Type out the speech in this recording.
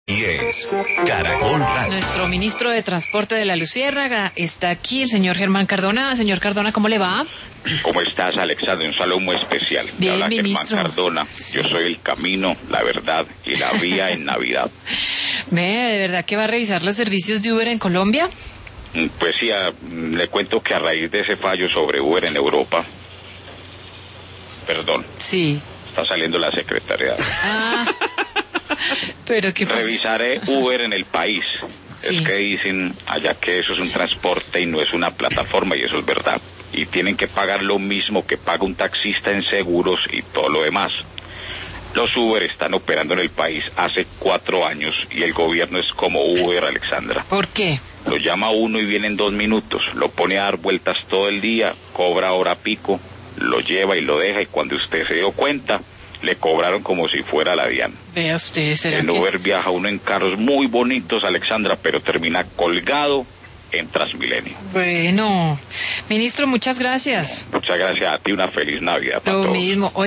Y es Caracol Radio. Nuestro ministro de Transporte de la Luciérnaga está aquí, el señor Germán Cardona. Señor Cardona, ¿cómo le va? ¿Cómo estás, Alexander? Un saludo muy especial. Bien, habla ministro. Germán Cardona. Yo soy el camino, la verdad y la vía en Navidad. ¿De verdad que va a revisar los servicios de Uber en Colombia? Pues sí, le cuento que a raíz de ese fallo sobre Uber en Europa, Sí. está saliendo la secretaría. Pero ¿qué pasa? Revisaré Uber en el país. Sí. Es que dicen allá que eso es un transporte y no es una plataforma, y eso es verdad. Y tienen que pagar lo mismo que paga un taxista en seguros y todo lo demás. Los Uber están operando en el país hace 4 años y el gobierno es como Uber, Alexandra. ¿Por qué? Lo llama uno y viene en 2 minutos, lo pone a dar vueltas todo el día, cobra hora pico, lo lleva y lo deja, y cuando usted se dio cuenta, le cobraron como si fuera la DIAN. Vea usted, ¿será En que...? Uber viaja uno en carros muy bonitos, Alexandra, pero termina colgado en Transmilenio. Bueno, ministro, muchas gracias. Muchas gracias a ti, una feliz Navidad para Lo todos. mismo.